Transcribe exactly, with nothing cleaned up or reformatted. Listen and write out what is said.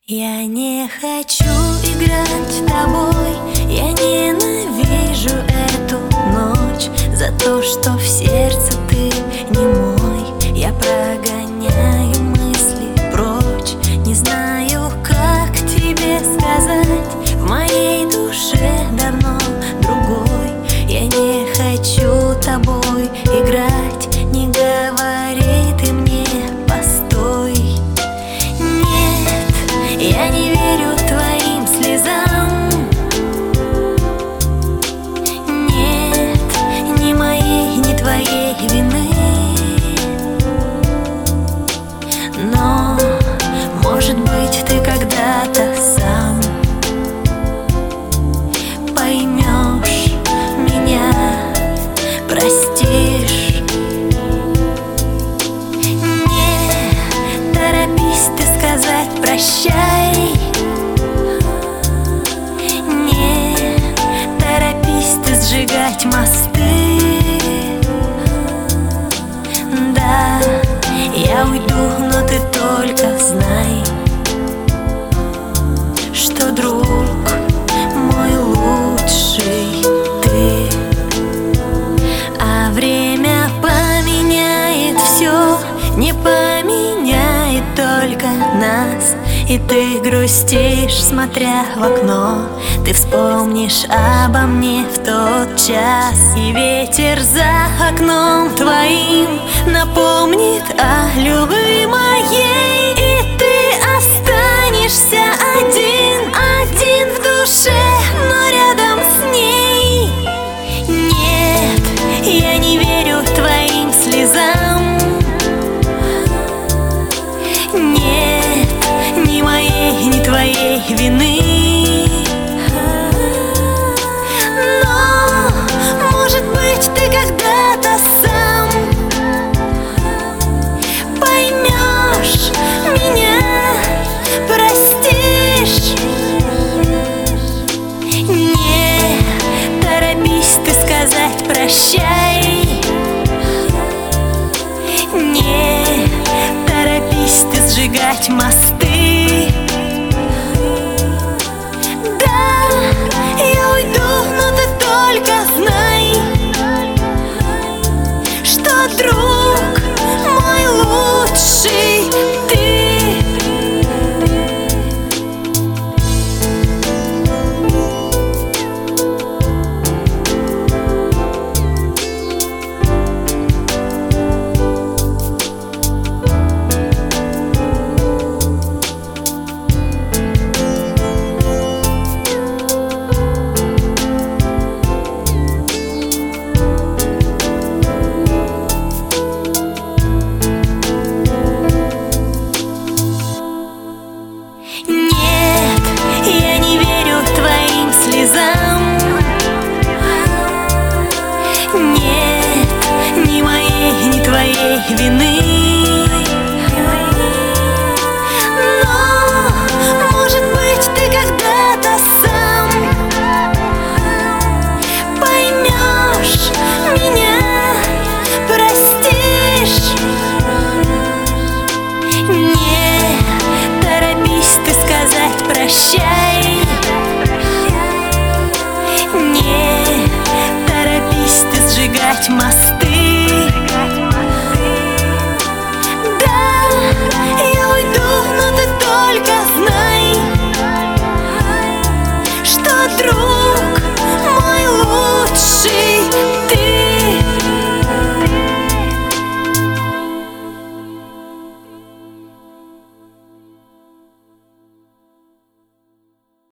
Я не хочу играть с тобой, я ненавижу эту ночь за то, что в сердце ты не мой. Я прогоняю мысли прочь, не знаю, как тебе сказать. В моей душе давно другой. Я не хочу тобой играть, не говори ты мне постой. Я не верю твоим слезам. Нет, ни моей, ни твоей вины. Но, может быть, ты когда-то сам поймешь меня, простишь. Не торопись ты сказать прощай. Сжигать мосты. Да, я уйду, но ты только знай, что друг мой лучший ты. А время поменяет все, не поменяет только нас. И ты грустишь, смотря в окно. Ты вспомнишь обо мне в тот час. И ветер за окном твоим напомнит о любви моей. И ты останешься один, один в душе, но рядом с ней. Нет, я не верю твоим слезам. Нет, ни моей, ни твоей вины. Но, может быть, ты когда-то сам поймешь меня, простишь. Не торопись ты сказать прощай. Не торопись ты сжигать мосты. Да, я уйду, но ты только знай, что друг мой лучший ты. Нет, ни моей, ни твоей вины. Но, может быть, ты когда-то сам поймешь меня, простишь. Не торопись ты сказать прощай. Не торопись ты сжигать мосты.